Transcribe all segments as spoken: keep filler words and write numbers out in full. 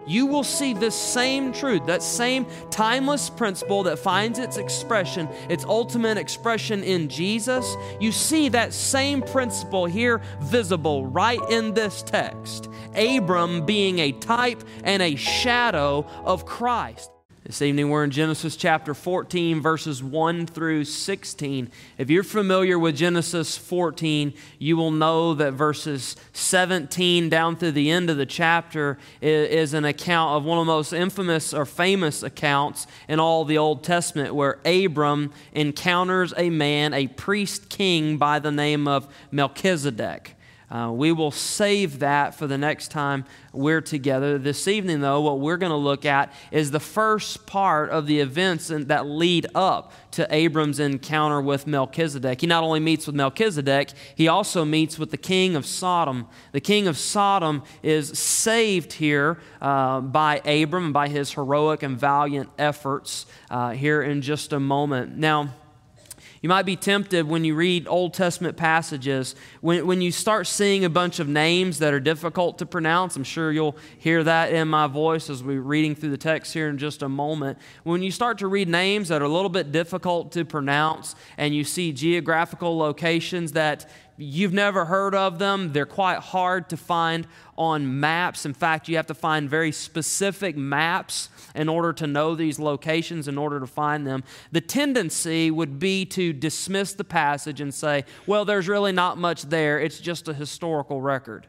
you will see this same truth, that same timeless principle that finds its expression, its ultimate expression in Jesus. You see that same principle here visible right in this text. Abram being a type and a shadow of Christ. This evening we're in Genesis chapter fourteen, verses one through sixteen. If you're familiar with Genesis fourteen, you will know that verses seventeen down through the end of the chapter is an account of one of the most infamous or famous accounts in all the Old Testament, where Abram encounters a man, a priest king by the name of Melchizedek. Uh, we will save that for the next time we're together. This evening, though, what we're going to look at is the first part of the events that lead up to Abram's encounter with Melchizedek. He not only meets with Melchizedek, he also meets with the king of Sodom. The king of Sodom is saved here uh, by Abram, by his heroic and valiant efforts uh, here in just a moment. Now, you might be tempted when you read Old Testament passages, when, when you start seeing a bunch of names that are difficult to pronounce. I'm sure you'll hear that in my voice as we're reading through the text here in just a moment. When you start to read names that are a little bit difficult to pronounce, and you see geographical locations that you've never heard of them, they're quite hard to find on maps. In fact, you have to find very specific maps in order to know these locations, in order to find them. The tendency would be to dismiss the passage and say, well, there's really not much there. It's just a historical record.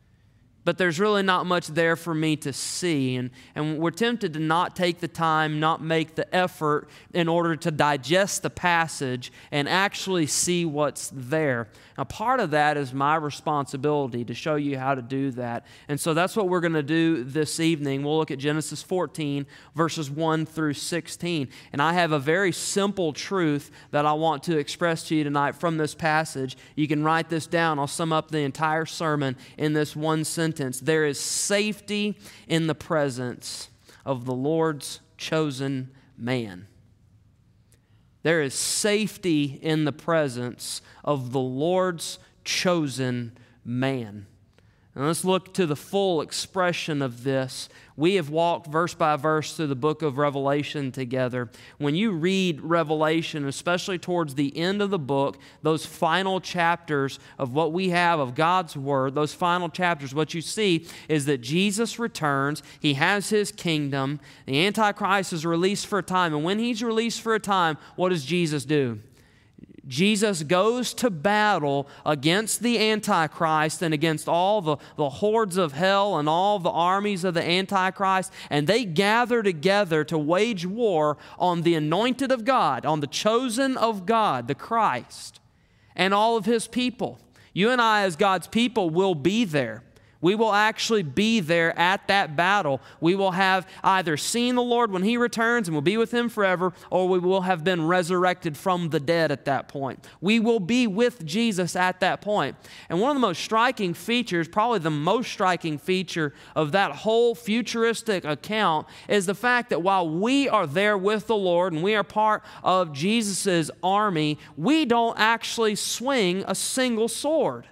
But there's really not much there for me to see. And, and we're tempted to not take the time, not make the effort in order to digest the passage and actually see what's there. Now, part of that is my responsibility to show you how to do that. And so that's what we're going to do this evening. We'll look at Genesis fourteen, verses one through sixteen. And I have a very simple truth that I want to express to you tonight from this passage. You can write this down. I'll sum up the entire sermon in this one sentence. There is safety in the presence of the Lord's chosen man. There is safety in the presence of the Lord's chosen man. Now let's look to the full expression of this. We have walked verse by verse through the book of Revelation together. When you read Revelation, especially towards the end of the book, those final chapters of what we have of God's Word, those final chapters, what you see is that Jesus returns. He has His kingdom. The Antichrist is released for a time. And when He's released for a time, what does Jesus do? Jesus goes to battle against the Antichrist and against all the, the hordes of hell and all the armies of the Antichrist, and they gather together to wage war on the anointed of God, on the chosen of God, the Christ, and all of His people. You and I as God's people will be there. We will actually be there at that battle. We will have either seen the Lord when He returns and will be with Him forever, or we will have been resurrected from the dead at that point. We will be with Jesus at that point. And one of the most striking features, probably the most striking feature of that whole futuristic account, is the fact that while we are there with the Lord and we are part of Jesus' army, we don't actually swing a single sword.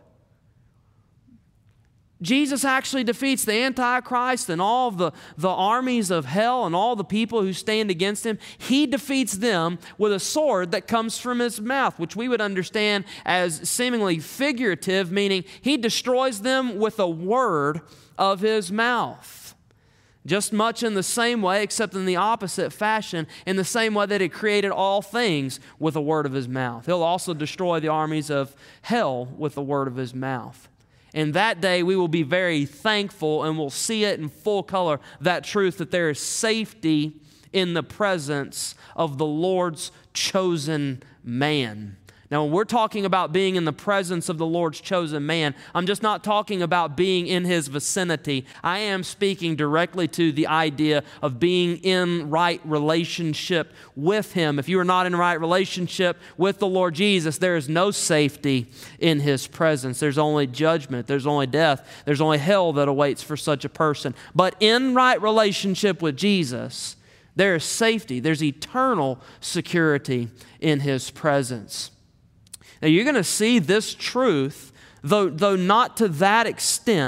Jesus actually defeats the Antichrist and all the, the armies of hell and all the people who stand against Him. He defeats them with a sword that comes from His mouth, which we would understand as seemingly figurative, meaning He destroys them with a word of His mouth. Just much in the same way, except in the opposite fashion, in the same way that He created all things with a word of His mouth. He'll also destroy the armies of hell with the word of His mouth. And that day we will be very thankful and we'll see it in full color, that truth that there is safety in the presence of the Lord's chosen man. Now, when we're talking about being in the presence of the Lord's chosen man, I'm just not talking about being in His vicinity. I am speaking directly to the idea of being in right relationship with Him. If you are not in right relationship with the Lord Jesus, there is no safety in His presence. There's only judgment. There's only death. There's only hell that awaits for such a person. But in right relationship with Jesus, there is safety. There's eternal security in His presence. Now, you're going to see this truth, though, though not to that extent,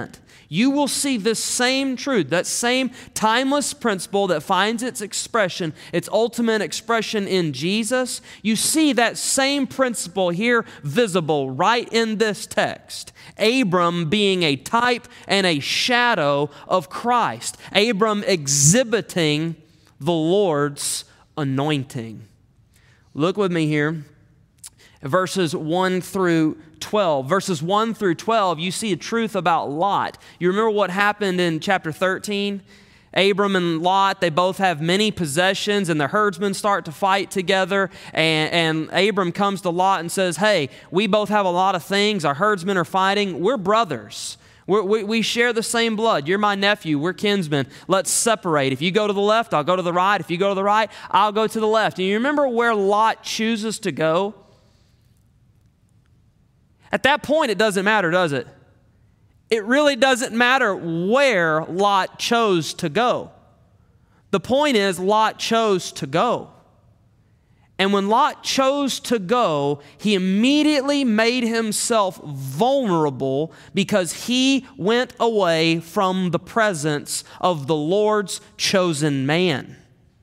you will see this same truth, that same timeless principle that finds its expression, its ultimate expression in Jesus. You see that same principle here visible right in this text. Abram being a type and a shadow of Christ. Abram exhibiting the Lord's anointing. Look with me here. Verses one through twelve. Verses one through twelve, you see a truth about Lot. You remember what happened in chapter thirteen? Abram and Lot, they both have many possessions, and the herdsmen start to fight together. And, and Abram comes to Lot and says, hey, we both have a lot of things. Our herdsmen are fighting. We're brothers. We're, we, we share the same blood. You're my nephew. We're kinsmen. Let's separate. If you go to the left, I'll go to the right. If you go to the right, I'll go to the left. And you remember where Lot chooses to go? At that point, it doesn't matter, does it? It really doesn't matter where Lot chose to go. The point is, Lot chose to go. And when Lot chose to go, he immediately made himself vulnerable because he went away from the presence of the Lord's chosen man.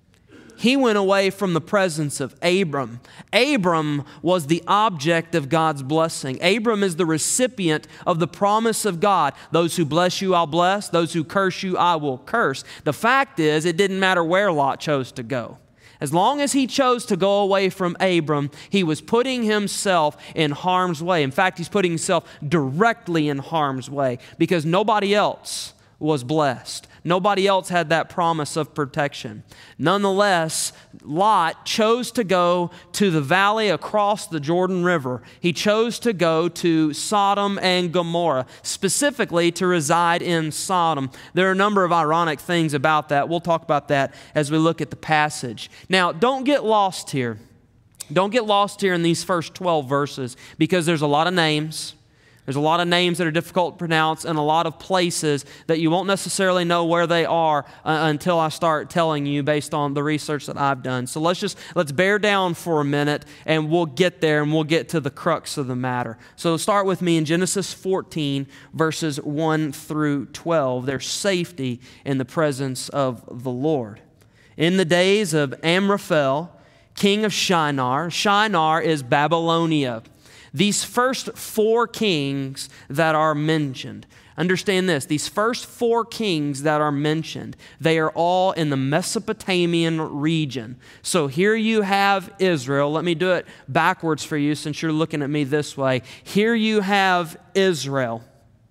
He went away from the presence of Abram. Abram was the object of God's blessing. Abram is the recipient of the promise of God. Those who bless you, I'll bless. Those who curse you, I will curse. The fact is, it didn't matter where Lot chose to go. As long as he chose to go away from Abram, he was putting himself in harm's way. In fact, he's putting himself directly in harm's way because nobody else was blessed. Nobody else had that promise of protection. Nonetheless, Lot chose to go to the valley across the Jordan River. He chose to go to Sodom and Gomorrah, specifically to reside in Sodom. There are a number of ironic things about that. We'll talk about that as we look at the passage. Now, don't get lost here. Don't get lost here in these first twelve verses because there's a lot of names. There's a lot of names that are difficult to pronounce and a lot of places that you won't necessarily know where they are uh, until I start telling you based on the research that I've done. So let's just, let's bear down for a minute and we'll get there and we'll get to the crux of the matter. So start with me in Genesis fourteen, verses one through twelve. There's safety in the presence of the Lord. In the days of Amraphel, king of Shinar, Shinar is Babylonia. These first four kings that are mentioned, understand this, these first four kings that are mentioned, they are all in the Mesopotamian region. So here you have Israel. Let me do it backwards for you since you're looking at me this way. Here you have Israel.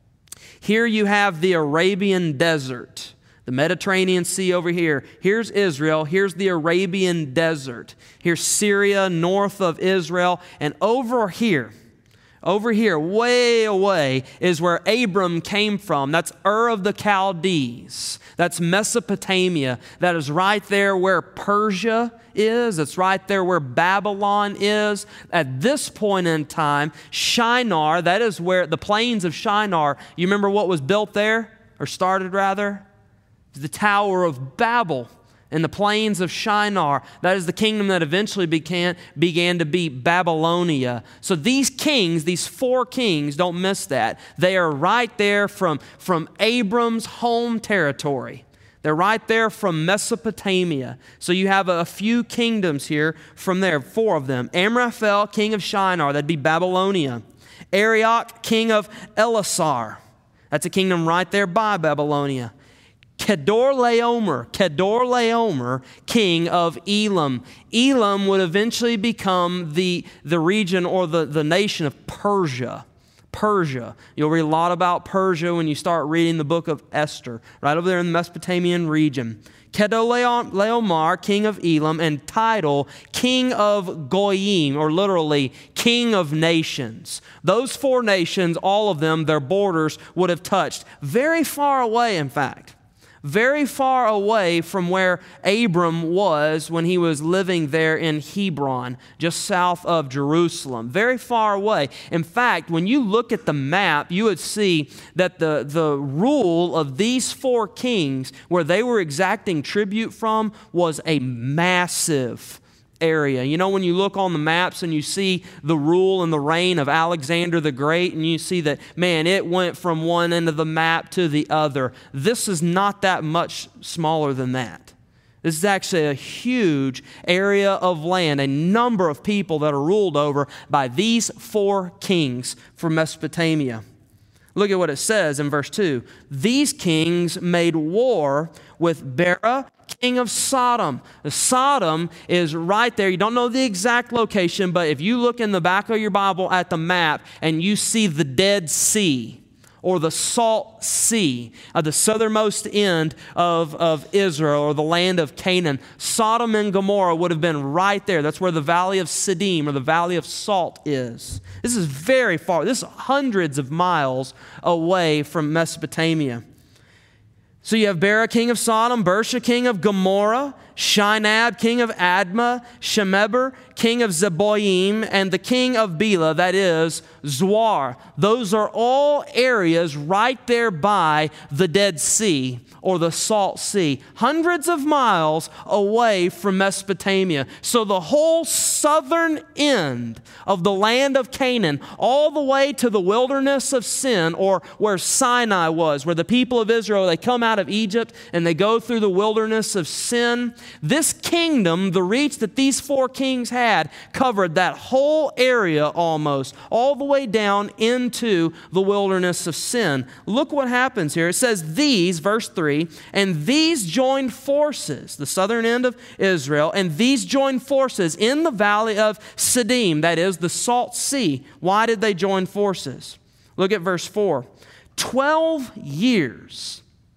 Here you have the Arabian desert. The Mediterranean Sea over here. Here's Israel. Here's the Arabian desert. Here's Syria north of Israel. And over here, over here, way away, is where Abram came from. That's Ur of the Chaldees. That's Mesopotamia. That is right there where Persia is. It's right there where Babylon is. At this point in time, Shinar, that is where the plains of Shinar, you remember what was built there? Or started rather? The Tower of Babel in the plains of Shinar. That is the kingdom that eventually began, began to be Babylonia. So these kings, these four kings, don't miss that. They are right there from, from Abram's home territory. They're right there from Mesopotamia. So you have a, a few kingdoms here from there, four of them. Amraphel, king of Shinar, that'd be Babylonia. Arioch, king of Elasar. That's a kingdom right there by Babylonia. Kedorlaomer, Kedorlaomer, king of Elam. Elam would eventually become the, the region or the, the nation of Persia. Persia. You'll read a lot about Persia when you start reading the book of Esther, right over there in the Mesopotamian region. Kedorlaomer, king of Elam, and Tidal, king of Goyim, or literally, king of nations. Those four nations, all of them, their borders would have touched very far away, in fact. Very far away from where Abram was when he was living there in Hebron, just south of Jerusalem. Very far away. In fact, when you look at the map, you would see that the, the rule of these four kings, where they were exacting tribute from, was a massive area. You know, when you look on the maps and you see the rule and the reign of Alexander the Great, and you see that, man, it went from one end of the map to the other. This is not that much smaller than that. This is actually a huge area of land, a number of people that are ruled over by these four kings from Mesopotamia. Look at what it says in verse two. These kings made war with Bera, king of Sodom. Sodom is right there. You don't know the exact location, but if you look in the back of your Bible at the map and you see the Dead Sea, or the Salt Sea, at the southernmost end of, of Israel, or the land of Canaan, Sodom and Gomorrah would have been right there. That's where the Valley of Siddim, or the Valley of Salt, is. This is very far. This is hundreds of miles away from Mesopotamia. So you have Bera, king of Sodom, Bersha, king of Gomorrah, Shinab, king of Admah, Shemeber, king of Zeboim, and the king of Bela, that is Zoar. Those are all areas right there by the Dead Sea or the Salt Sea, hundreds of miles away from Mesopotamia. So the whole southern end of the land of Canaan, all the way to the wilderness of Sin, or where Sinai was, where the people of Israel, they come out of Egypt and they go through the wilderness of Sin. This kingdom, the reach that these four kings had, covered that whole area almost, all the way down into the wilderness of Sin. Look what happens here. It says these, verse three, and these joined forces, the southern end of Israel, and these joined forces in the valley of Siddim, that is the Salt Sea. Why did they join forces? Look at verse four. Twelve years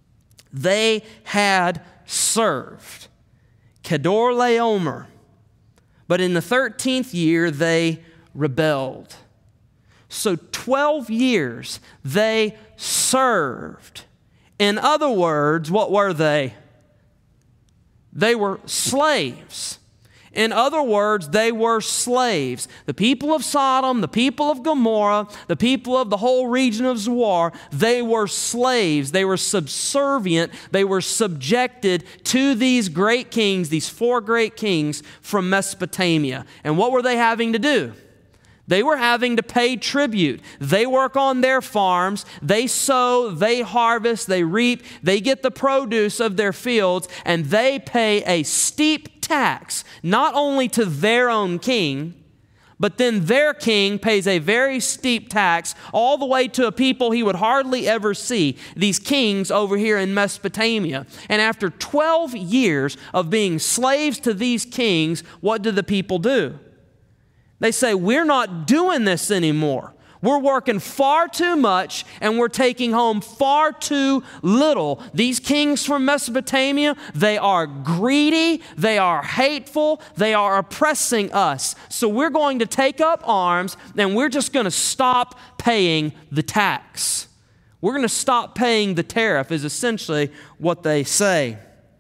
they had served Kedorlaomer, but in the thirteenth year they rebelled. So twelve years they served. In other words, what were they? They were slaves. In other words, they were slaves. The people of Sodom, the people of Gomorrah, the people of the whole region of Zoar, they were slaves. They were subservient. They were subjected to these great kings, these four great kings from Mesopotamia. And what were they having to do? They were having to pay tribute. They work on their farms. They sow, they harvest, they reap, they get the produce of their fields, and they pay a steep tax, not only to their own king, but then their king pays a very steep tax all the way to a people he would hardly ever see, these kings over here in Mesopotamia. And after twelve years of being slaves to these kings, what do the people do? They say, we're not doing this anymore. We're working far too much and we're taking home far too little. These kings from Mesopotamia, they are greedy, they are hateful, they are oppressing us. So we're going to take up arms and we're just going to stop paying the tax. We're going to stop paying the tariff is essentially what they say.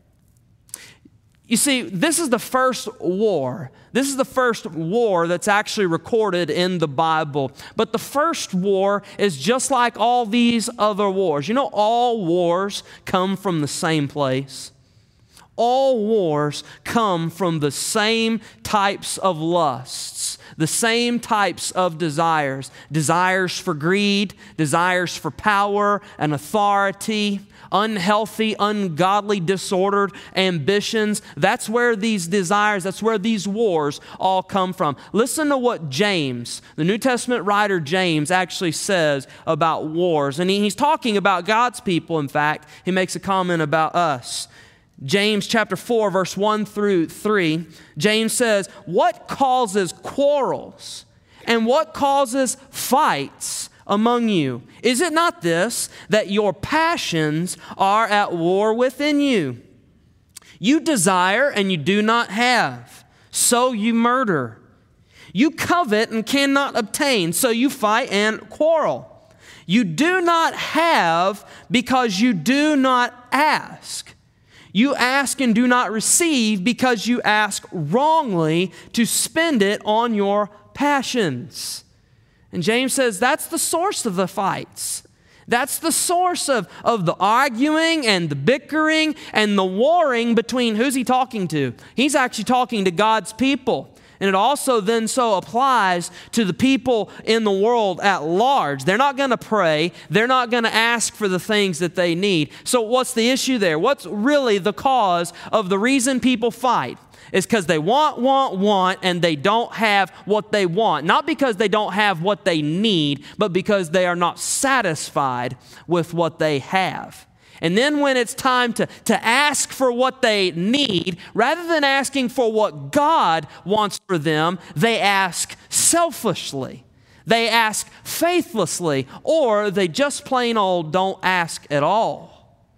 You see, this is the first war. This is the first war that's actually recorded in the Bible. But the first war is just like all these other wars. You know, all wars come from the same place. All wars come from the same types of lusts, the same types of desires. Desires for greed, desires for power and authority, unhealthy, ungodly, disordered ambitions. That's where these desires, that's where these wars all come from. Listen to what James, the New Testament writer James, actually says about wars. And he, he's talking about God's people, in fact. He makes a comment about us. James chapter four, verse one through three, James says, what causes quarrels and what causes fights among you? Is it not this, that your passions are at war within you? You desire and you do not have, so you murder. You covet and cannot obtain, so you fight and quarrel. You do not have because you do not ask. You ask and do not receive because you ask wrongly to spend it on your passions. And James says that's the source of the fights. That's the source of, of the arguing and the bickering and the warring between who's he talking to? He's actually talking to God's people. And it also then so applies to the people in the world at large. They're not going to pray. They're not going to ask for the things that they need. So what's the issue there? What's really the cause of the reason people fight? It's because they want, want, want, and they don't have what they want. Not because they don't have what they need, but because they are not satisfied with what they have. And then when it's time to, to ask for what they need, rather than asking for what God wants for them, they ask selfishly. They ask faithlessly, or they just plain old don't ask at all.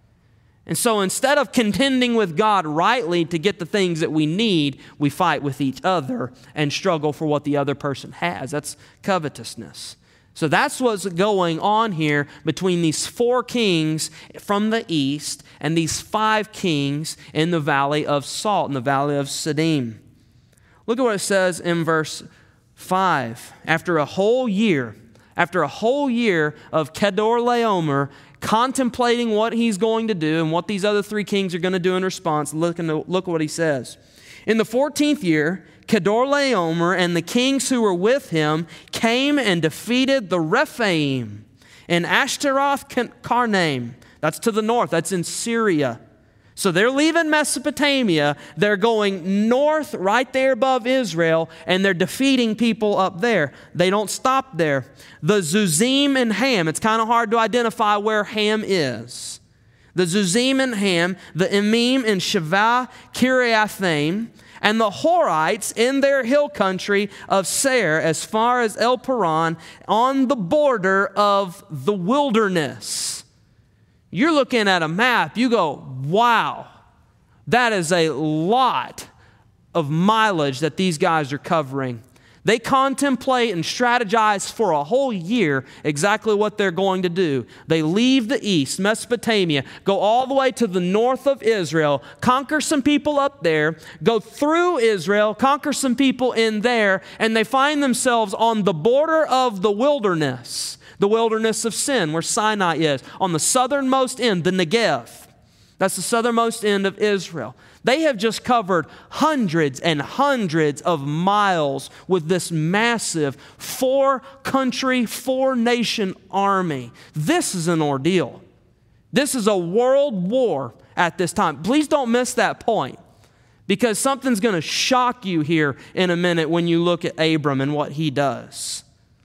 And so instead of contending with God rightly to get the things that we need, we fight with each other and struggle for what the other person has. That's covetousness. So that's what's going on here between these four kings from the east and these five kings in the valley of Salt, in the valley of Siddim. Look at what it says in verse five. After a whole year, after a whole year of Kedorlaomer contemplating what he's going to do and what these other three kings are going to do in response, look, into, look what he says. In the fourteenth year, Kedorlaomer and the kings who were with him came and defeated the Rephaim and Ashtaroth Karnaim. That's to the north. That's in Syria. So they're leaving Mesopotamia. They're going north right there above Israel, and they're defeating people up there. They don't stop there. The Zuzim and Ham. It's kind of hard to identify where Ham is. The Zuzim and Ham, the Emim and Shavah Kiriathaim, and the Horites in their hill country of Seir as far as El Paran on the border of the wilderness. You're looking at a map, you go, wow, that is a lot of mileage that these guys are covering. They contemplate and strategize for a whole year exactly what they're going to do. They leave the east, Mesopotamia, go all the way to the north of Israel, conquer some people up there, go through Israel, conquer some people in there, and they find themselves on the border of the wilderness, the wilderness of Sin, where Sinai is, on the southernmost end, the Negev. That's the southernmost end of Israel. They have just covered hundreds and hundreds of miles with this massive four-country, four-nation army. This is an ordeal. This is a world war at this time. Please don't miss that point, because something's going to shock you here in a minute when you look at Abram and what he does.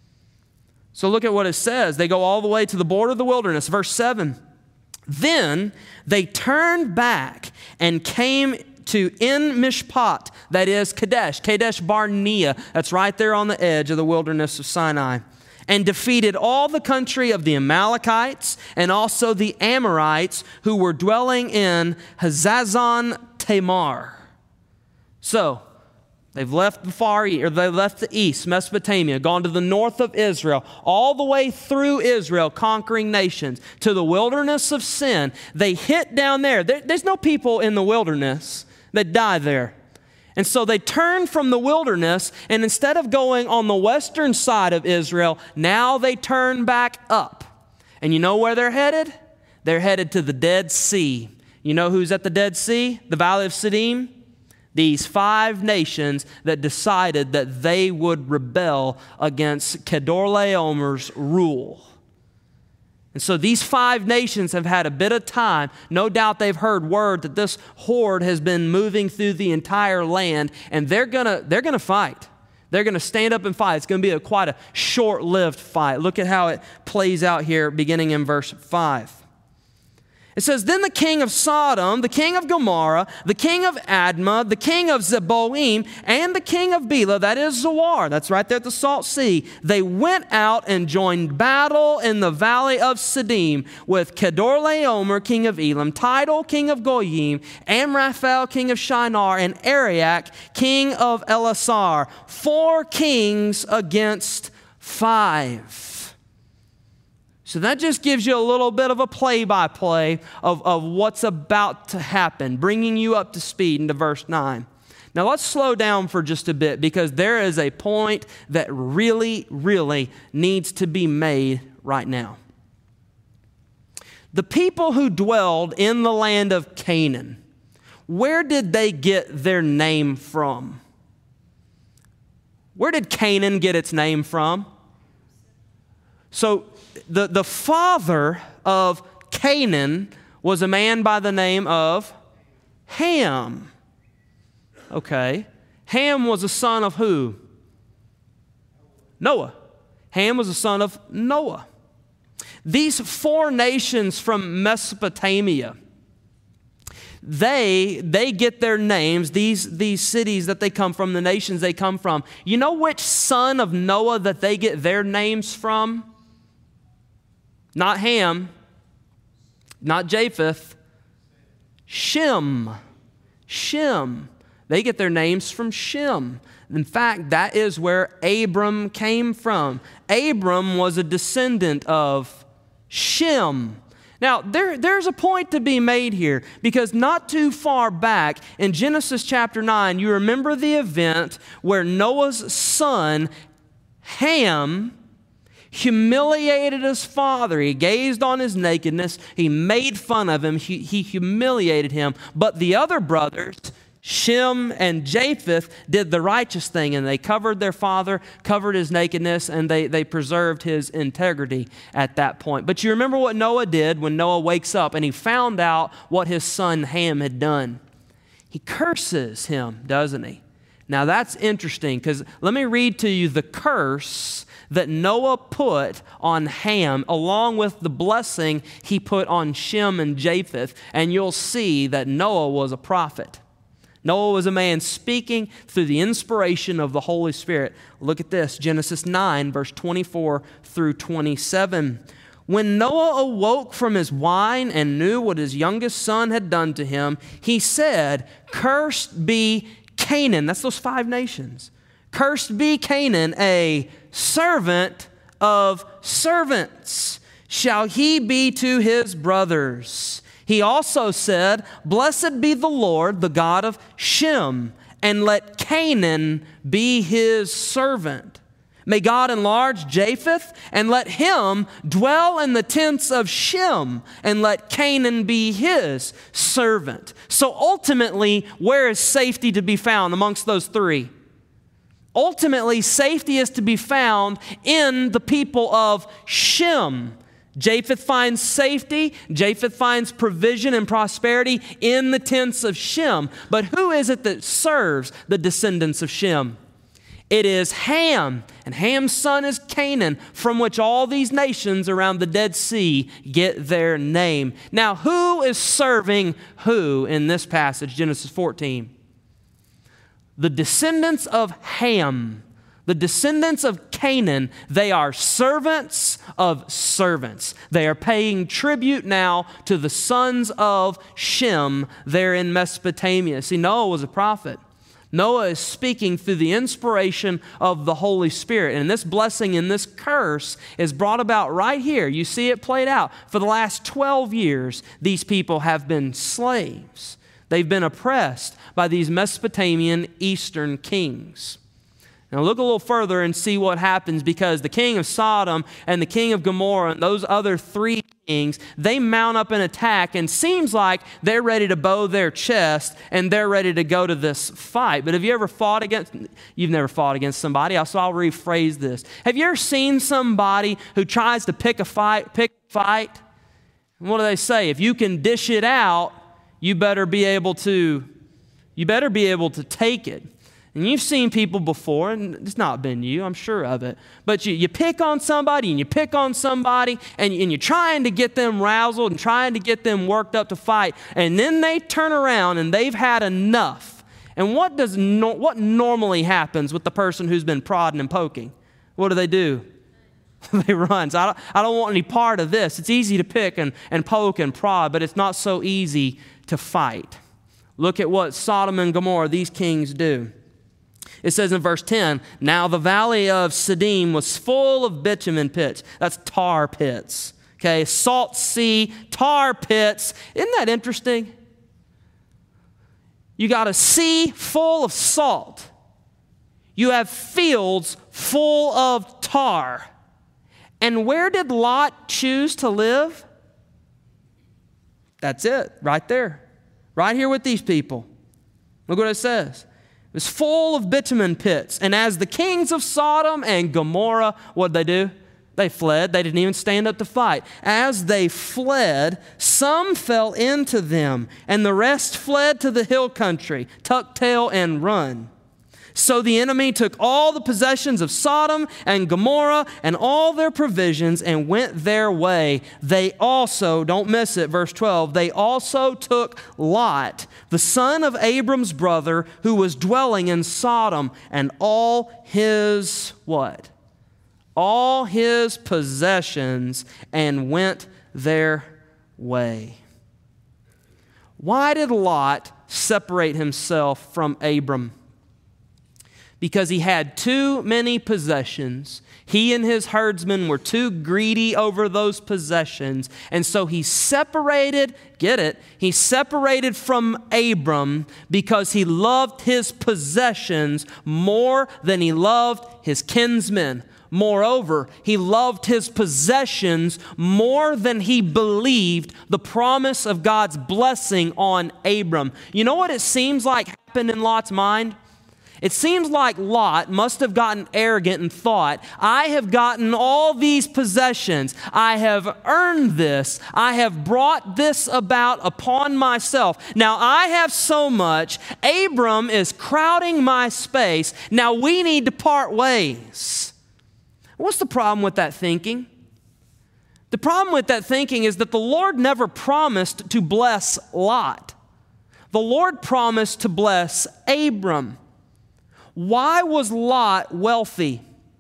So look at what it says. They go all the way to the border of the wilderness. Verse seven. Then they turned back and came to En Mishpat, that is Kadesh, Kadesh Barnea, that's right there on the edge of the wilderness of Sinai, and defeated all the country of the Amalekites and also the Amorites who were dwelling in Hazazon Tamar. So, they've left the far east, or they left the east, Mesopotamia, gone to the north of Israel, all the way through Israel, conquering nations, to the wilderness of Sin. They hit down there. there. There's no people in the wilderness that die there. And so they turn from the wilderness, and instead of going on the western side of Israel, now they turn back up. And you know where they're headed? They're headed to the Dead Sea. You know who's at the Dead Sea? The Valley of Siddim? These five nations that decided that they would rebel against Kedorlaomer's rule. And so these five nations have had a bit of time. No doubt they've heard word that this horde has been moving through the entire land, and they're gonna they're gonna fight. They're gonna stand up and fight. It's gonna be a, quite a short-lived fight. Look at how it plays out here, beginning in verse five. It says, then the king of Sodom, the king of Gomorrah, the king of Admah, the king of Zeboim, and the king of Bela, that is Zoar, that's right there at the Salt Sea, they went out and joined battle in the valley of Siddim with Kedorlaomer, king of Elam, Tidal, king of Goyim, Amraphel, king of Shinar, and Ariak, king of Elasar. Four kings against five. So that just gives you a little bit of a play-by-play of, of what's about to happen, bringing you up to speed into verse nine. Now let's slow down for just a bit, because there is a point that really, really needs to be made right now. The people who dwelled in the land of Canaan, where did they get their name from? Where did Canaan get its name from? So the, the father of Canaan was a man by the name of Ham. Okay. Ham was a son of who? Noah. Ham was a son of Noah. These four nations from Mesopotamia, they, they get their names, these, these cities that they come from, the nations they come from. You know which son of Noah that they get their names from? Not Ham, not Japheth, Shem. Shem. They get their names from Shem. In fact, that is where Abram came from. Abram was a descendant of Shem. Now, there, there's a point to be made here, because not too far back in Genesis chapter nine, you remember the event where Noah's son, Ham, humiliated his father. He gazed on his nakedness. He made fun of him. He, he humiliated him. But the other brothers, Shem and Japheth, did the righteous thing, and they covered their father, covered his nakedness, and they, they preserved his integrity at that point. But you remember what Noah did when Noah wakes up and he found out what his son Ham had done. He curses him, doesn't he? Now that's interesting, because let me read to you the curse that Noah put on Ham along with the blessing he put on Shem and Japheth, and you'll see that Noah was a prophet. Noah was a man speaking through the inspiration of the Holy Spirit. Look at this, Genesis nine, verse twenty-four through twenty-seven. When Noah awoke from his wine and knew what his youngest son had done to him, he said, "Cursed be Canaan." That's those five nations. "Cursed be Canaan, a servant of servants. Shall he be to his brothers?" He also said, "Blessed be the Lord, the God of Shem, and let Canaan be his servant. May God enlarge Japheth, and let him dwell in the tents of Shem, and let Canaan be his servant." So ultimately, where is safety to be found amongst those three? Ultimately, safety is to be found in the people of Shem. Japheth finds safety, Japheth finds provision and prosperity in the tents of Shem. But who is it that serves the descendants of Shem? It is Ham, and Ham's son is Canaan, from which all these nations around the Dead Sea get their name. Now, who is serving who in this passage, Genesis fourteen? The descendants of Ham. The descendants of Canaan, they are servants of servants. They are paying tribute now to the sons of Shem there in Mesopotamia. See, Noah was a prophet. Noah is speaking through the inspiration of the Holy Spirit. And this blessing and this curse is brought about right here. You see it played out. For the last twelve years, these people have been slaves. They've been oppressed by these Mesopotamian eastern kings. Now look a little further and see what happens, because the king of Sodom and the king of Gomorrah and those other three kings, they mount up an attack, and seems like they're ready to bow their chest and they're ready to go to this fight. But have you ever fought against, you've never fought against somebody, so I'll rephrase this. Have you ever seen somebody who tries to pick a fight, pick a fight? And what do they say? If you can dish it out, you better be able to, you better be able to take it. And you've seen people before, and it's not been you, I'm sure of it, but you, you pick on somebody and you pick on somebody and, and you're trying to get them roused and trying to get them worked up to fight, and then they turn around and they've had enough. And what does no, what normally happens with the person who's been prodding and poking? What do they do? They run. So I don't, I don't want any part of this. It's easy to pick and, and poke and prod, but it's not so easy to fight. Look at what Sodom and Gomorrah, these kings, do. It says in verse ten, "Now the valley of Siddim was full of bitumen pits." That's tar pits. Okay, salt sea, tar pits. Isn't that interesting? You got a sea full of salt. You have fields full of tar. And where did Lot choose to live? That's it, right there. Right here with these people. Look what it says. It was full of bitumen pits. And as the kings of Sodom and Gomorrah, what did they do? They fled. They didn't even stand up to fight. As they fled, some fell into them, and the rest fled to the hill country, tuck tail and run. So the enemy took all the possessions of Sodom and Gomorrah and all their provisions and went their way. They also, don't miss it, verse twelve, they also took Lot, the son of Abram's brother, who was dwelling in Sodom, and all his, what? All his possessions, and went their way. Why did Lot separate himself from Abram? Because he had too many possessions. He and his herdsmen were too greedy over those possessions. And so he separated, get it, he separated from Abram because he loved his possessions more than he loved his kinsmen. Moreover, he loved his possessions more than he believed the promise of God's blessing on Abram. You know what it seems like happened in Lot's mind? It seems like Lot must have gotten arrogant and thought, I have gotten all these possessions. I have earned this. I have brought this about upon myself. Now I have so much. Abram is crowding my space. Now we need to part ways. What's the problem with that thinking? The problem with that thinking is that the Lord never promised to bless Lot. The Lord promised to bless Abram. Why was Lot wealthy?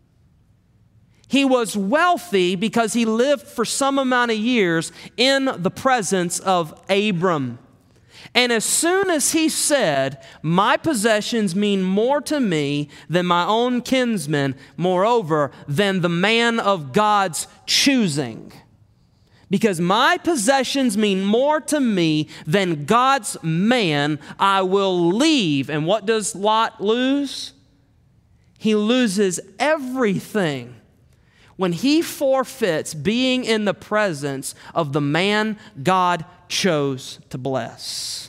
He was wealthy because he lived for some amount of years in the presence of Abram. And as soon as he said, my possessions mean more to me than my own kinsmen, moreover, than the man of God's choosing. Because my possessions mean more to me than God's man, I will leave. And what does Lot lose? He loses everything when he forfeits being in the presence of the man God chose to bless.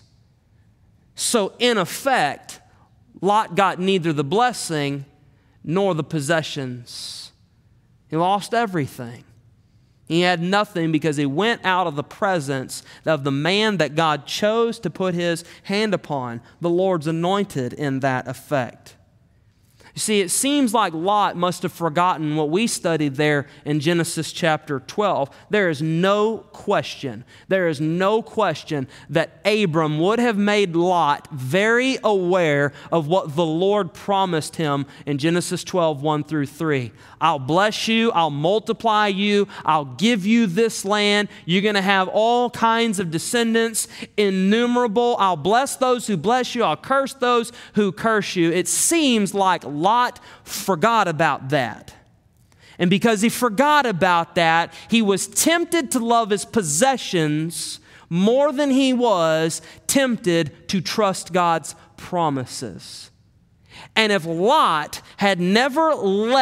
So in effect, Lot got neither the blessing nor the possessions. He lost everything. He had nothing because he went out of the presence of the man that God chose to put his hand upon, the Lord's anointed in that effect. You see, it seems like Lot must have forgotten what we studied there in Genesis chapter twelve. There is no question, there is no question that Abram would have made Lot very aware of what the Lord promised him in Genesis twelve, one through three. I'll bless you, I'll multiply you, I'll give you this land. You're going to have all kinds of descendants, innumerable. I'll bless those who bless you, I'll curse those who curse you. It seems like Lot forgot about that. And because he forgot about that, he was tempted to love his possessions more than he was tempted to trust God's promises. And if Lot had never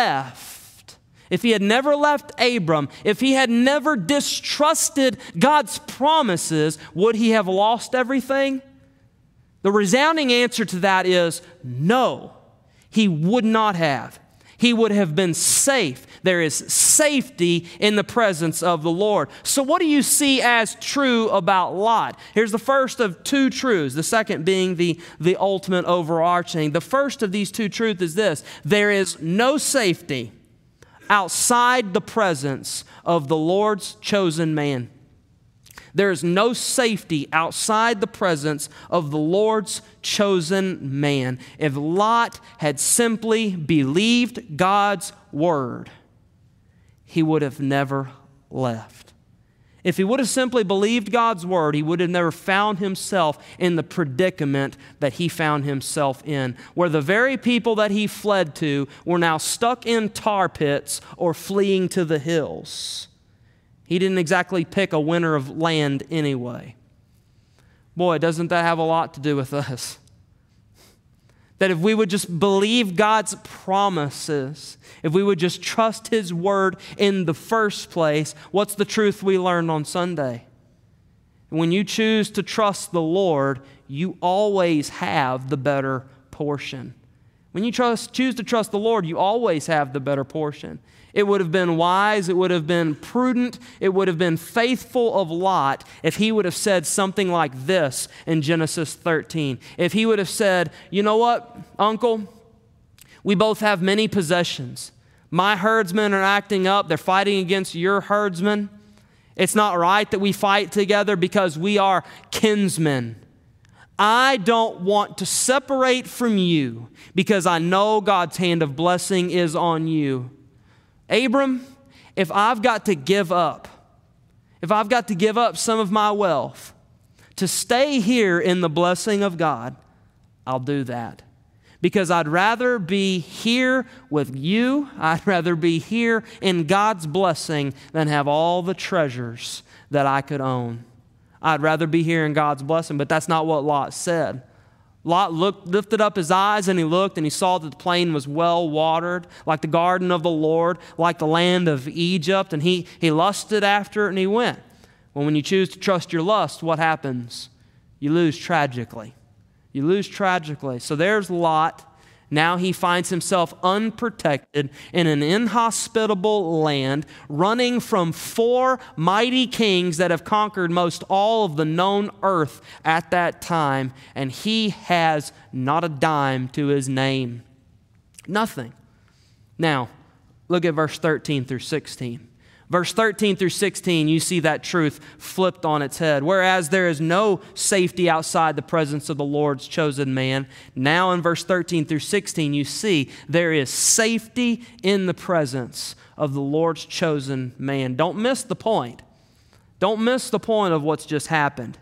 left, if he had never left Abram, if he had never distrusted God's promises, would he have lost everything? The resounding answer to that is no. He would not have. He would have been safe. There is safety in the presence of the Lord. So what do you see as true about Lot? Here's the first of two truths, the second being the, the ultimate overarching. The first of these two truths is this: there is no safety outside the presence of the Lord's chosen man. There is no safety outside the presence of the Lord's chosen man. If Lot had simply believed God's word, he would have never left. If he would have simply believed God's word, he would have never found himself in the predicament that he found himself in, where the very people that he fled to were now stuck in tar pits or fleeing to the hills. He didn't exactly pick a winner of land anyway. Boy, doesn't that have a lot to do with us? That if we would just believe God's promises, if we would just trust His word in the first place, what's the truth we learned on Sunday? When you choose to trust the Lord, you always have the better portion. When you trust, choose to trust the Lord, you always have the better portion. It would have been wise, it would have been prudent, it would have been faithful of Lot if he would have said something like this in Genesis thirteen. If he would have said, you know what, uncle, we both have many possessions. My herdsmen are acting up, they're fighting against your herdsmen. It's not right that we fight together because we are kinsmen. I don't want to separate from you because I know God's hand of blessing is on you. Abram, if I've got to give up, if I've got to give up some of my wealth to stay here in the blessing of God, I'll do that. Because I'd rather be here with you, I'd rather be here in God's blessing than have all the treasures that I could own. I'd rather be here in God's blessing, but that's not what Lot said. Lot looked, lifted up his eyes and he looked and he saw that the plain was well watered, like the garden of the Lord, like the land of Egypt, and he, he lusted after it and he went. Well, when you choose to trust your lust, what happens? You lose tragically. You lose tragically. So there's Lot. Now he finds himself unprotected in an inhospitable land, running from four mighty kings that have conquered most all of the known earth at that time, and he has not a dime to his name. Nothing. Now, look at verse thirteen through sixteen. Verse thirteen through sixteen, you see that truth flipped on its head. Whereas there is no safety outside the presence of the Lord's chosen man, now in verse thirteen through sixteen, you see there is safety in the presence of the Lord's chosen man. Don't miss the point. Don't miss the point of what's just happened.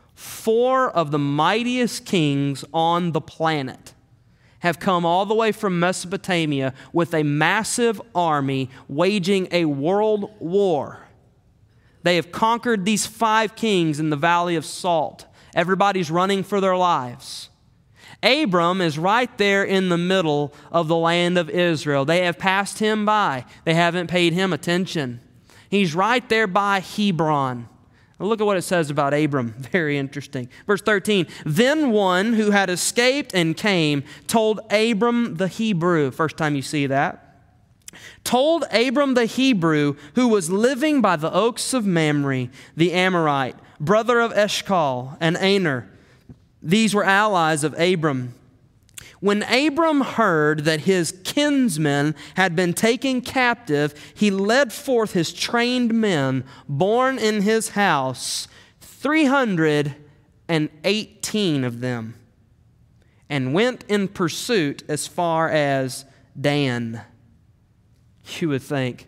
Four of the mightiest kings on the planet have come all the way from Mesopotamia with a massive army waging a world war. They have conquered these five kings in the Valley of Salt. Everybody's running for their lives. Abram is right there in the middle of the land of Israel. They have passed him by. They haven't paid him attention. He's right there by Hebron. Look at what it says about Abram. Very interesting. Verse thirteen, then one who had escaped and came told Abram the Hebrew. First time you see that. Told Abram the Hebrew, who was living by the oaks of Mamre, the Amorite, brother of Eshcol and Aner. These were allies of Abram. When Abram heard that his kinsmen had been taken captive, he led forth his trained men, born in his house, three hundred eighteen of them, and went in pursuit as far as Dan. You would think.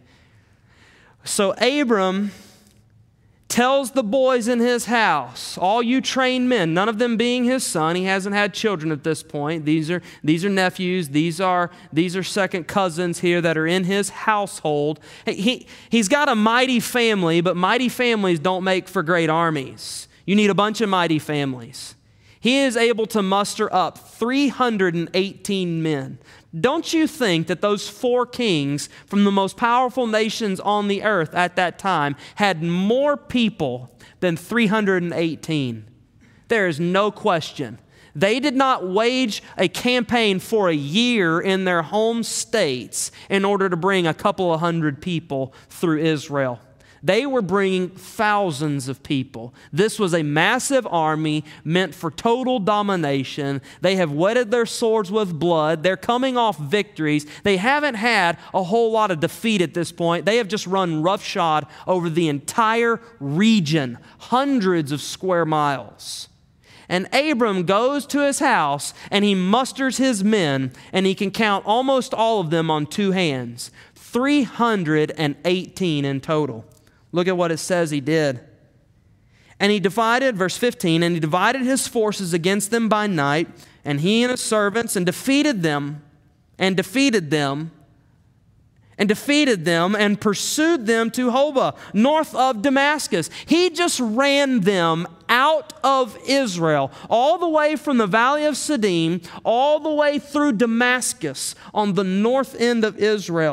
So Abram tells the boys in his house, all you trained men, none of them being his son, he hasn't had children at this point. These are, these are nephews, these are, these are second cousins here that are in his household. He, he's got a mighty family, but mighty families don't make for great armies. You need a bunch of mighty families. He is able to muster up three hundred eighteen men. Don't you think that those four kings from the most powerful nations on the earth at that time had more people than three hundred eighteen? There is no question. They did not wage a campaign for a year in their home states in order to bring a couple of hundred people through Israel. They were bringing thousands of people. This was a massive army meant for total domination. They have wetted their swords with blood. They're coming off victories. They haven't had a whole lot of defeat at this point. They have just run roughshod over the entire region, hundreds of square miles. And Abram goes to his house and he musters his men, and he can count almost all of them on two hands, three hundred eighteen in total. Look at what it says he did. And he divided, verse fifteen, and he divided his forces against them by night, and he and his servants, and defeated them, and defeated them, and defeated them, and pursued them to Hobah, north of Damascus. He just ran them out of Israel, all the way from the valley of Siddim, all the way through Damascus on the north end of Israel.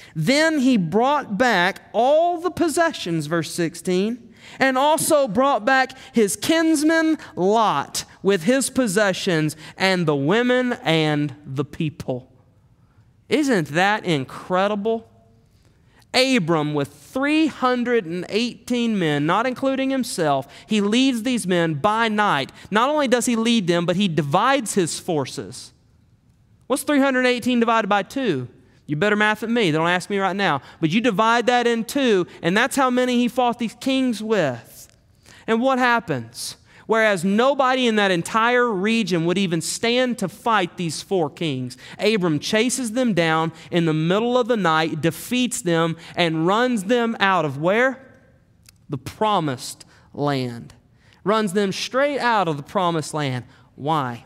Then he brought back all the possessions, verse sixteen, and also brought back his kinsman Lot with his possessions and the women and the people. Isn't that incredible? Abram, with three hundred eighteen men, not including himself, he leads these men by night. Not only does he lead them, but he divides his forces. What's three hundred eighteen divided by two? You better math at me. Don't ask me right now. But you divide that in two, and that's how many he fought these kings with. And what happens? Whereas nobody in that entire region would even stand to fight these four kings, Abram chases them down in the middle of the night, defeats them, and runs them out of where? The promised land. Runs them straight out of the promised land. Why?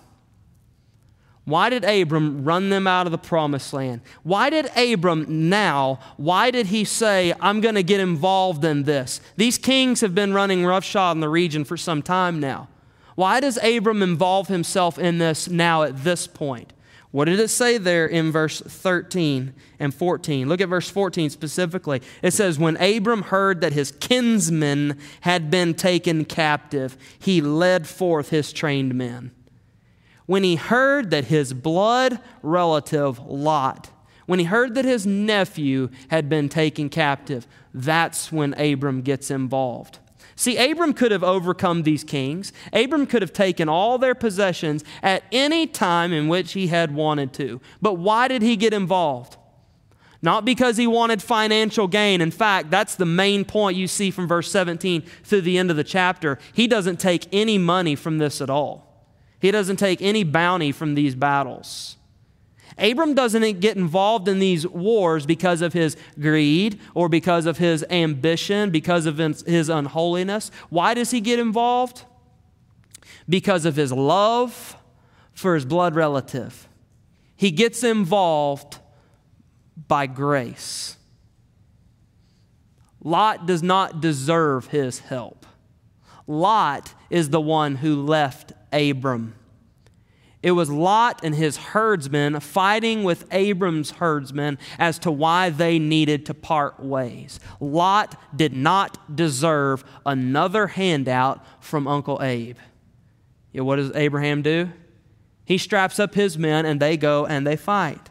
Why did Abram run them out of the promised land? Why did Abram now, why did he say, I'm going to get involved in this? These kings have been running roughshod in the region for some time now. Why does Abram involve himself in this now at this point? What did it say there in verse thirteen and fourteen? Look at verse fourteen specifically. It says, when Abram heard that his kinsmen had been taken captive, he led forth his trained men. When he heard that his blood relative, Lot, when he heard that his nephew had been taken captive, that's when Abram gets involved. See, Abram could have overcome these kings. Abram could have taken all their possessions at any time in which he had wanted to. But why did he get involved? Not because he wanted financial gain. In fact, that's the main point you see from verse seventeen through the end of the chapter. He doesn't take any money from this at all. He doesn't take any bounty from these battles. Abram doesn't get involved in these wars because of his greed or because of his ambition, because of his unholiness. Why does he get involved? Because of his love for his blood relative. He gets involved by grace. Lot does not deserve his help. Lot is the one who left Abram. It was Lot and his herdsmen fighting with Abram's herdsmen as to why they needed to part ways. Lot did not deserve another handout from Uncle Abe. Yeah, what does Abraham do? He straps up his men and they go and they fight.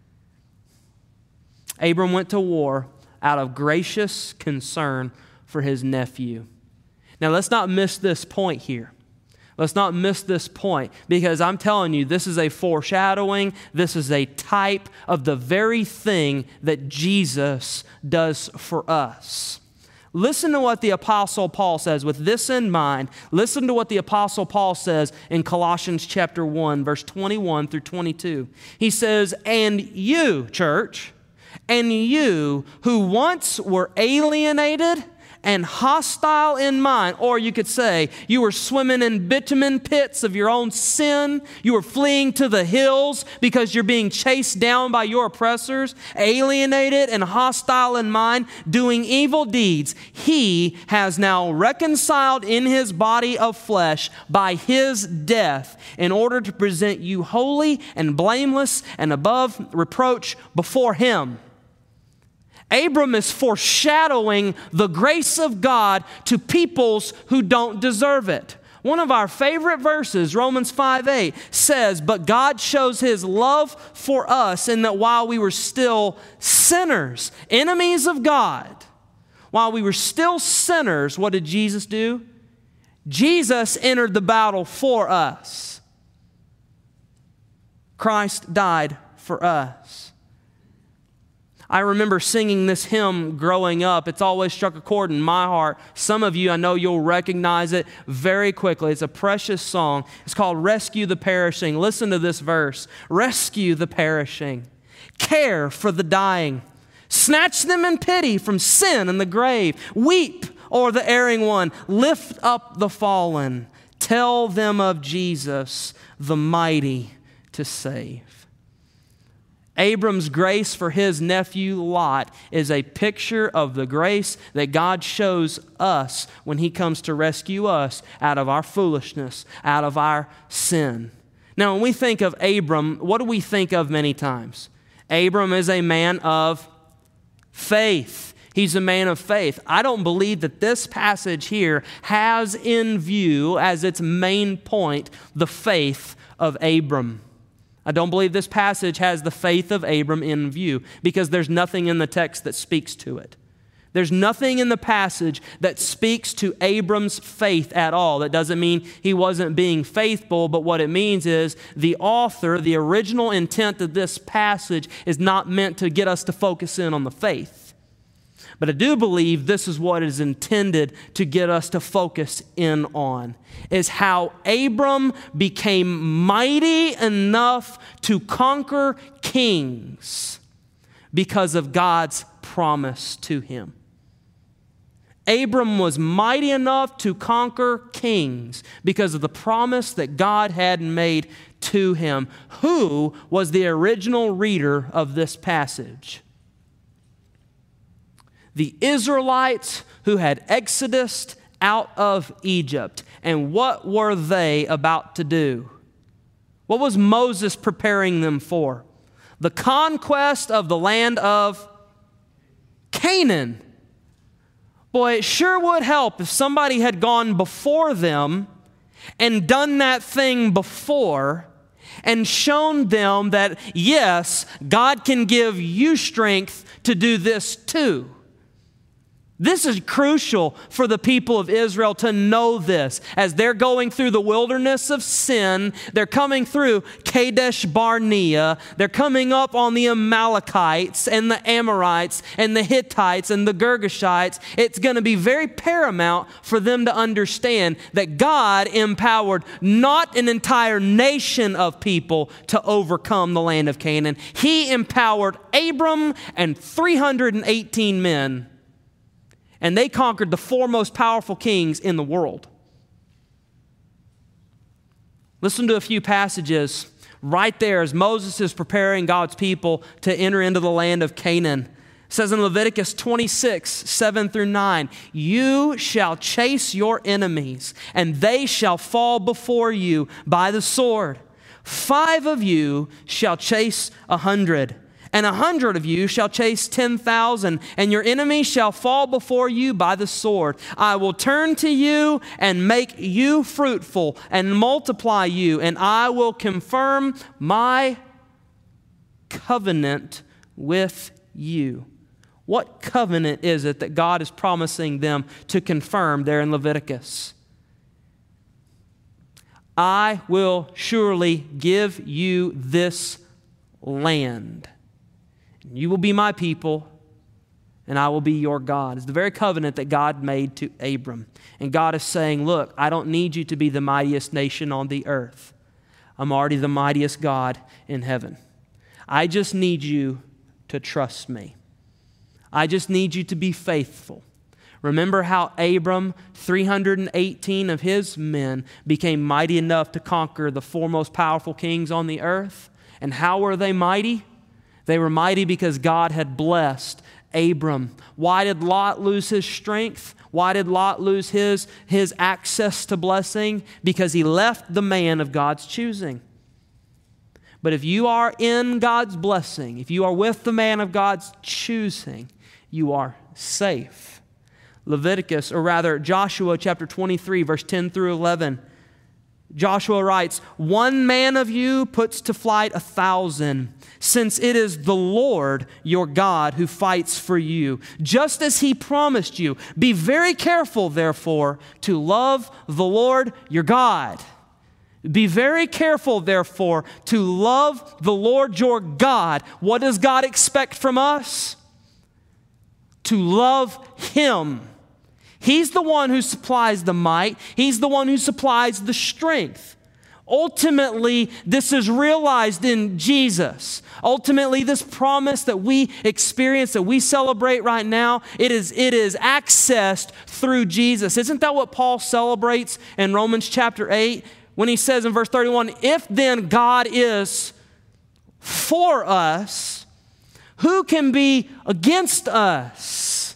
Abram went to war out of gracious concern for his nephew. Now let's not miss this point here. Let's not miss this point, because I'm telling you, this is a foreshadowing, this is a type of the very thing that Jesus does for us. Listen to what the Apostle Paul says. With this in mind, listen to what the Apostle Paul says in Colossians chapter one, verse twenty-one through twenty-two. He says, and you, church, and you who once were alienated and hostile in mind, or you could say you were swimming in bitumen pits of your own sin, you were fleeing to the hills because you're being chased down by your oppressors, alienated and hostile in mind, doing evil deeds. He has now reconciled in his body of flesh by his death in order to present you holy and blameless and above reproach before him. Abram is foreshadowing the grace of God to peoples who don't deserve it. One of our favorite verses, Romans five eight, says, but God shows his love for us in that while we were still sinners, enemies of God, while we were still sinners, what did Jesus do? Jesus entered the battle for us. Christ died for us. I remember singing this hymn growing up. It's always struck a chord in my heart. Some of you, I know you'll recognize it very quickly. It's a precious song. It's called Rescue the Perishing. Listen to this verse. Rescue the perishing. Care for the dying. Snatch them in pity from sin and the grave. Weep o'er the erring one. Lift up the fallen. Tell them of Jesus, the mighty to save. Abram's grace for his nephew Lot is a picture of the grace that God shows us when he comes to rescue us out of our foolishness, out of our sin. Now, when we think of Abram, what do we think of many times? Abram is a man of Faith. He's a man of faith. I don't believe that this passage here has in view as its main point the faith of Abram. I don't believe this passage has the faith of Abram in view because there's nothing in the text that speaks to it. There's nothing in the passage that speaks to Abram's faith at all. That doesn't mean he wasn't being faithful, but what it means is the author, the original intent of this passage is not meant to get us to focus in on the faith. But I do believe this is what is intended to get us to focus in on, is how Abram became mighty enough to conquer kings because of God's promise to him. Abram was mighty enough to conquer kings because of the promise that God had made to him. Who was the original reader of this passage? The Israelites who had exodused out of Egypt. And what were they about to do? What was Moses preparing them for? The conquest of the land of Canaan. Boy, it sure would help if somebody had gone before them and done that thing before and shown them that, yes, God can give you strength to do this too. This is crucial for the people of Israel to know this. As they're going through the wilderness of sin, they're coming through Kadesh Barnea, they're coming up on the Amalekites and the Amorites and the Hittites and the Girgashites. It's going to be very paramount for them to understand that God empowered not an entire nation of people to overcome the land of Canaan. He empowered Abram and three hundred eighteen men. And they conquered the four most powerful kings in the world. Listen to a few passages right there as Moses is preparing God's people to enter into the land of Canaan. It says in Leviticus twenty-six, seven through nine, "You shall chase your enemies, and they shall fall before you by the sword. Five of you shall chase a hundred. And a hundred of you shall chase ten thousand, and your enemies shall fall before you by the sword. I will turn to you and make you fruitful and multiply you, and I will confirm my covenant with you." What covenant is it that God is promising them to confirm there in Leviticus? I will surely give you this land. You will be my people, and I will be your God. It's the very covenant that God made to Abram. And God is saying, look, I don't need you to be the mightiest nation on the earth. I'm already the mightiest God in heaven. I just need you to trust me. I just need you to be faithful. Remember how Abram, three hundred eighteen of his men, became mighty enough to conquer the four most powerful kings on the earth? And how were they mighty? They were mighty because God had blessed Abram. Why did Lot lose his strength? Why did Lot lose his, his access to blessing? Because he left the man of God's choosing. But if you are in God's blessing, if you are with the man of God's choosing, you are safe. Leviticus, or rather Joshua chapter twenty-three, verse ten through eleven. Joshua writes, "One man of you puts to flight a thousand, since it is the Lord your God who fights for you, just as he promised you. Be very careful, therefore, to love the Lord your God." Be very careful, therefore, to love the Lord your God. What does God expect from us? To love him. He's the one who supplies the might. He's the one who supplies the strength. Ultimately, this is realized in Jesus. Ultimately, this promise that we experience, that we celebrate right now, it is, it is accessed through Jesus. Isn't that what Paul celebrates in Romans chapter eight? When he says in verse thirty-one, "If then God is for us, who can be against us?"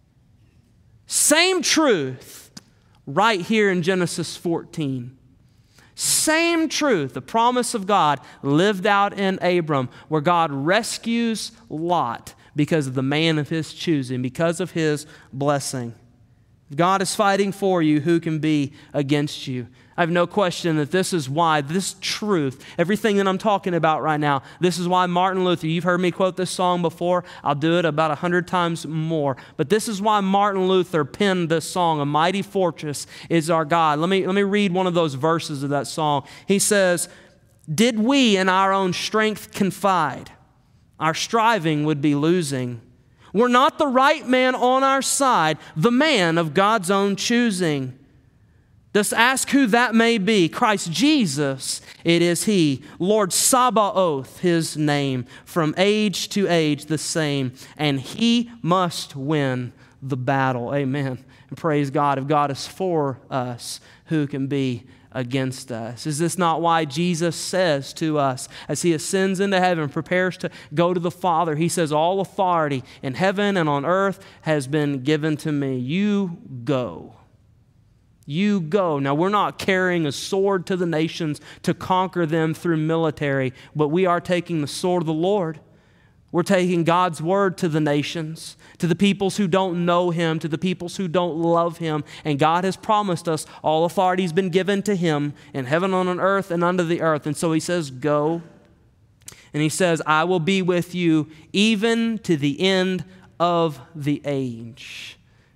Same truth right here in Genesis fourteen. Same truth, the promise of God lived out in Abram, where God rescues Lot because of the man of his choosing, because of his blessing. If God is fighting for you, who can be against you? I have no question that this is why, this truth, everything that I'm talking about right now, this is why Martin Luther, you've heard me quote this song before, I'll do it about a hundred times more, but this is why Martin Luther penned this song, "A Mighty Fortress is Our God." Let me, let me read one of those verses of that song. He says, "Did we in our own strength confide, our striving would be losing. We're not the right man on our side, the man of God's own choosing. Just ask who that may be. Christ Jesus, it is He. Lord Sabaoth, His name. From age to age the same. And He must win the battle." Amen. And praise God. If God is for us, who can be against us? Is this not why Jesus says to us as He ascends into heaven, prepares to go to the Father, He says, "All authority in heaven and on earth has been given to me. You go." You go. Now, we're not carrying a sword to the nations to conquer them through military, but we are taking the sword of the Lord. We're taking God's word to the nations, to the peoples who don't know Him, to the peoples who don't love Him. And God has promised us all authority has been given to Him in heaven, on earth, and under the earth. And so He says, go. And He says, "I will be with you even to the end of the age."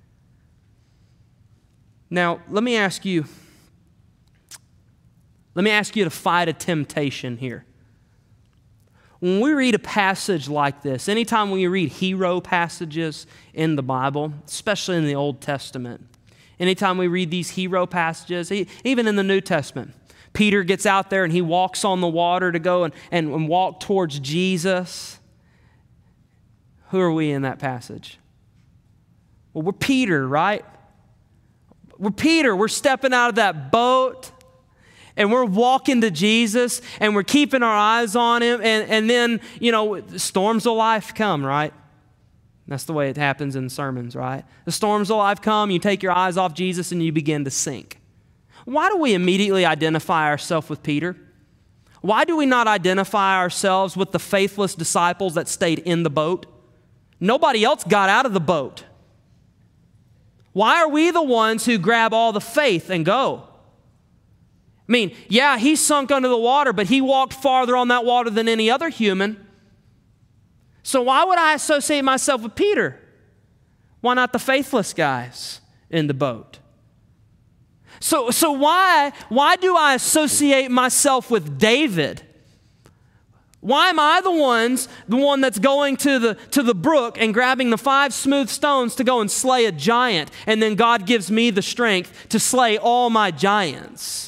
Now, let me ask you, let me ask you to fight a temptation here. When we read a passage like this, anytime we read hero passages in the Bible, especially in the Old Testament, anytime we read these hero passages, even in the New Testament, Peter gets out there and he walks on the water to go and, and, and walk towards Jesus. Who are we in that passage? Well, we're Peter, right? We're Peter. We're stepping out of that boat and we're walking to Jesus and we're keeping our eyes on Him. And, and then, you know, the storms of life come, right? That's the way it happens in sermons, right? The storms of life come, you take your eyes off Jesus and you begin to sink. Why do we immediately identify ourselves with Peter? Why do we not identify ourselves with the faithless disciples that stayed in the boat? Nobody else got out of the boat. Why are we the ones who grab all the faith and go? I mean, yeah, he sunk under the water, but he walked farther on that water than any other human. So why would I associate myself with Peter? Why not the faithless guys in the boat? So, so why, why do I associate myself with David? Why am I the ones, the one that's going to the, to the brook and grabbing the five smooth stones to go and slay a giant, and then God gives me the strength to slay all my giants?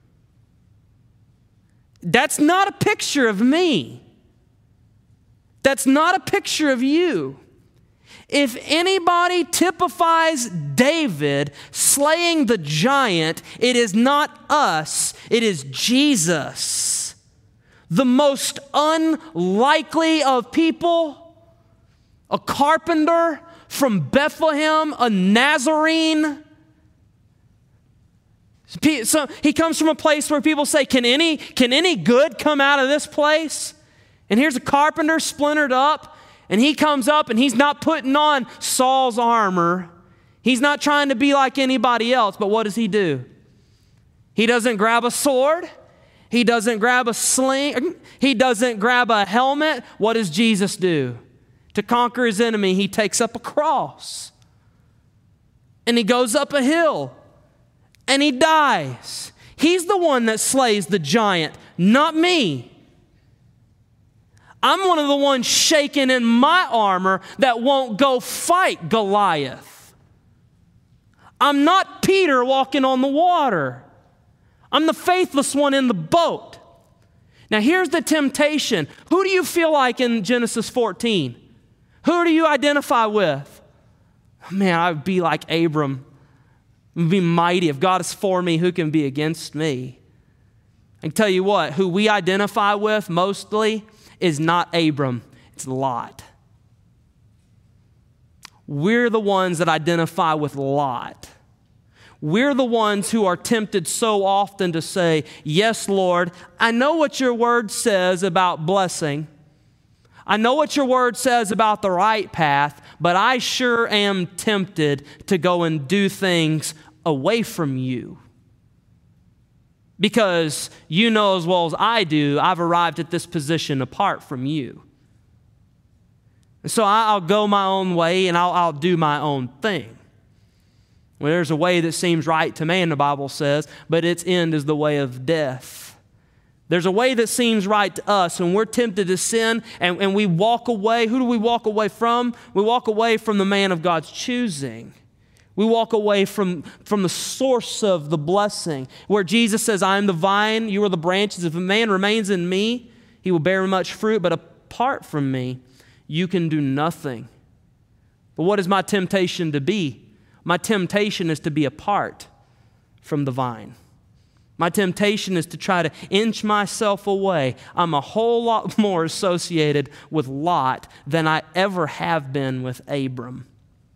That's not a picture of me. That's not a picture of you. If anybody typifies David slaying the giant, it is not us, it is Jesus. The most unlikely of people, a carpenter from Bethlehem, a Nazarene. So he comes from a place where people say, can any, can any good come out of this place? And here's a carpenter splintered up, and he comes up and he's not putting on Saul's armor. He's not trying to be like anybody else, but what does he do? He doesn't grab a sword. He doesn't grab a sling. He doesn't grab a helmet. What does Jesus do? To conquer his enemy, he takes up a cross. And he goes up a hill. And he dies. He's the one that slays the giant, not me. I'm one of the ones shaken in my armor that won't go fight Goliath. I'm not Peter walking on the water. I'm the faithless one in the boat. Now here's the temptation. Who do you feel like in Genesis fourteen? Who do you identify with? Man, I would be like Abram. I would be mighty. If God is for me, who can be against me? I can tell you what, who we identify with mostly is not Abram, it's Lot. We're the ones that identify with Lot. We're the ones who are tempted so often to say, yes, Lord, I know what your word says about blessing. I know what your word says about the right path, but I sure am tempted to go and do things away from you. Because you know as well as I do, I've arrived at this position apart from you. And so I'll go my own way and I'll, I'll do my own thing. Well, there's a way that seems right to man, the Bible says, but its end is the way of death. There's a way that seems right to us, and we're tempted to sin, and, and we walk away. Who do we walk away from? We walk away from the man of God's choosing. We walk away from, from the source of the blessing, where Jesus says, I am the vine, you are the branches. If a man remains in me, he will bear much fruit, but apart from me, you can do nothing. But what is my temptation to be? My temptation is to be apart from the vine. My temptation is to try to inch myself away. I'm a whole lot more associated with Lot than I ever have been with Abram.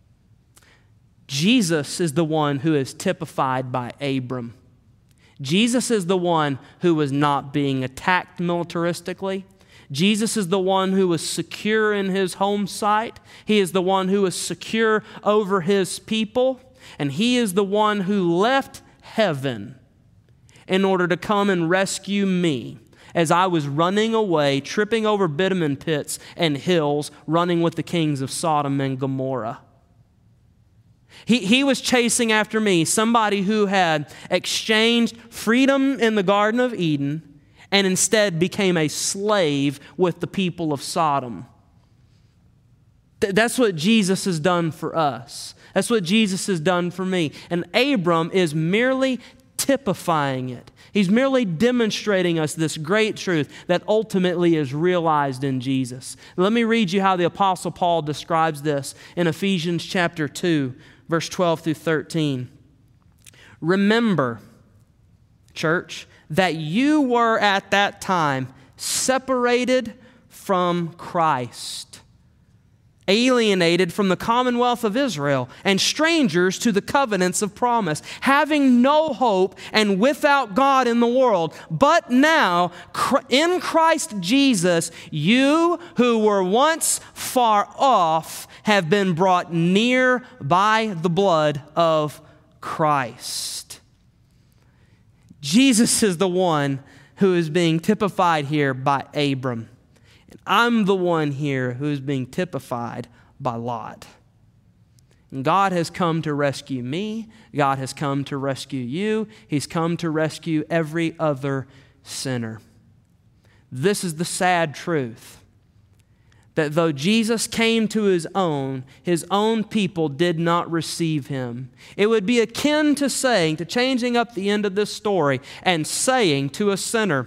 Jesus is the one who is typified by Abram. Jesus is the one who was not being attacked militaristically. Jesus is the one who was secure in his home site. He is the one who was secure over his people. And he is the one who left heaven in order to come and rescue me as I was running away, tripping over bitumen pits and hills, running with the kings of Sodom and Gomorrah. He, he was chasing after me, somebody who had exchanged freedom in the Garden of Eden and instead became a slave with the people of Sodom. Th- that's what Jesus has done for us. That's what Jesus has done for me. And Abram is merely typifying it. He's merely demonstrating us this great truth that ultimately is realized in Jesus. Let me read you how the Apostle Paul describes this in Ephesians chapter two, verse twelve through thirteen. Remember, church, that you were at that time separated from Christ, alienated from the commonwealth of Israel, and strangers to the covenants of promise, having no hope and without God in the world. But now, in Christ Jesus, you who were once far off have been brought near by the blood of Christ. Jesus is the one who is being typified here by Abram. And I'm the one here who is being typified by Lot. And God has come to rescue me. God has come to rescue you. He's come to rescue every other sinner. This is the sad truth, that though Jesus came to his own, his own people did not receive him. It would be akin to saying, to changing up the end of this story and saying to a sinner,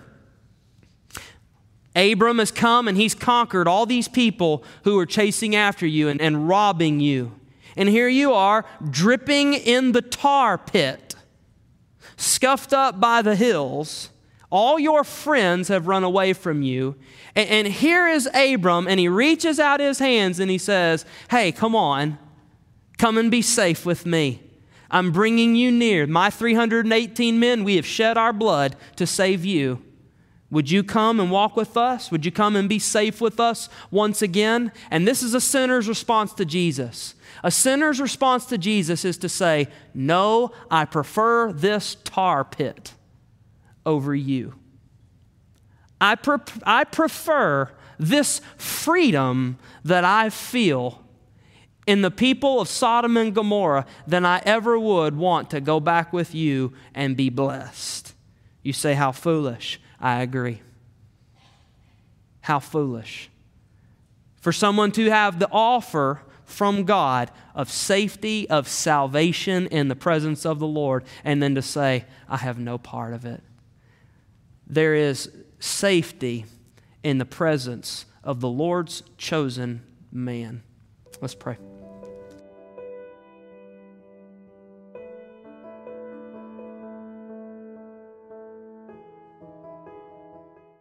Abram has come and he's conquered all these people who are chasing after you and, and robbing you. And here you are, dripping in the tar pit, scuffed up by the hills. All your friends have run away from you. And, and here is Abram, and he reaches out his hands and he says, hey, come on, come and be safe with me. I'm bringing you near. My three hundred eighteen men, we have shed our blood to save you. Would you come and walk with us? Would you come and be safe with us once again? And this is a sinner's response to Jesus. A sinner's response to Jesus is to say, no, I prefer this tar pit over you. I, pre- I prefer this freedom that I feel in the people of Sodom and Gomorrah than I ever would want to go back with you and be blessed. You say, how foolish. I agree. How foolish. For someone to have the offer from God of safety, of salvation in the presence of the Lord, and then to say, I have no part of it. There is safety in the presence of the Lord's chosen man. Let's pray.